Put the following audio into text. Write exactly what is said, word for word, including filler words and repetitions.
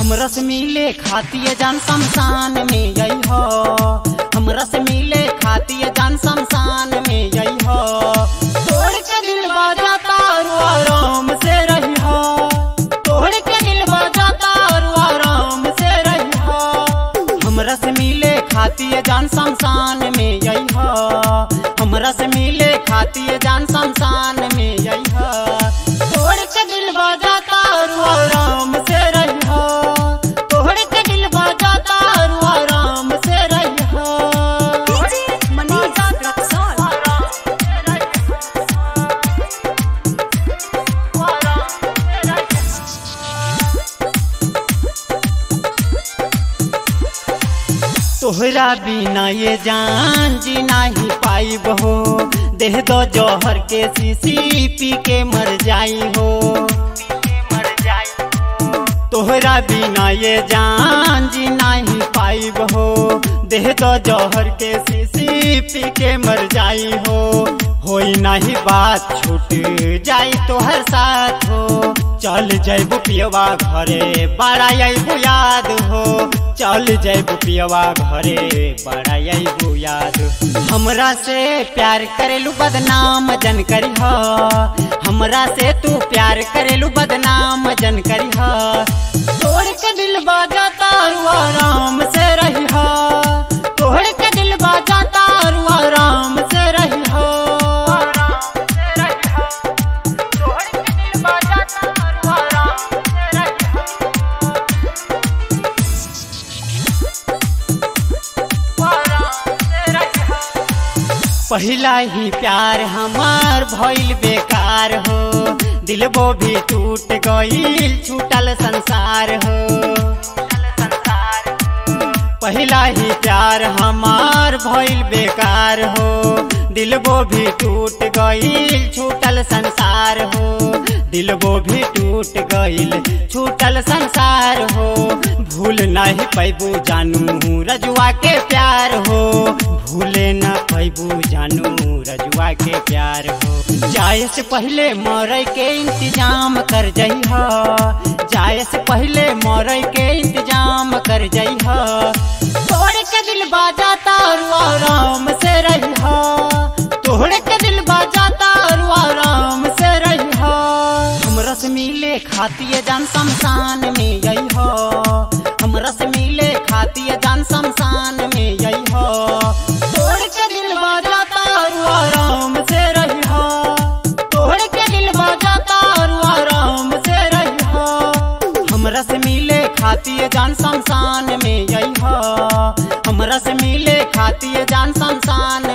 हमरा से मिले खातिए जान शमशान में यही हो। हमरा से मिले खातिए जान शमशान में यही हो। तोड़ के दिल बजाता रो आराम से रही हो। तोड़ के दिल बजाता रो आराम से रही हो। हमरा से मिले खातिए जान शमशान में यही हो। हमरा से मिले खातिए जान शमशान में यही हो। तोड़ के दिल बजाता रो आराम से रही हो। तोड़ के दिल बजाता रो आराम से रही हो। तोहरा बिना ये जान जी नहीं पाइब हो। देह दो जौहर के शीशी पी के मर जाई हो। तोहरा बिना ये जान जी नहीं पाइब हो। देह दो जौहर के शीशी पी के मर जाई हो। होई नहीं बात छूट जाई तोहर साथ हो। चल जैबू पियवा घरे बड़ा अबू याद हो। चल जैबू पियवा घरे बड़ा अबू याद। हमरा से प्यार करेलू बदनाम जन करी हो। हमरा से तू प्यार करेलू बदनाम जन करी हो। तोड़ के दिल बजाता रू आराम से रही हो। तोड़ के दिल बजाता रू आराम से रही हो। पहला ही प्यार हमार भइल बेकार हो। दिलबो भी टूट गइल छूटल संसार हो। पहला ही प्यार हमार भइल बेकार हो। दिलबो भी टूट गइल छूटल संसार हो। दिलबो भी टूट गइल छूटल संसार हो। भूल नहीं पैबू जानू रजुआ के प्यार हो। भूले न पैबू जानू रजुआ के प्यार हो। जाए से पहले मरे के इंतजाम कर जई हो। जाए से पहले मरे के इंतजाम कर जई हो। तोड़ के दिल बजाता रू आराम से रही हो। तोड़ के दिल बजाता रू आराम से रही हो। हमरा से मिले खातिए जान शमशान में यही हो। हमरा से मिले खातिए जान शमशान में यही हो। तोड़ के दिल बजाता रू आराम से रही हो। तोड़ के दिल बजाता रू आराम से रही हो। हमरा से मिले खातिए जान शमशान में यही हो। हमरा से मिले खातिए जान शमशान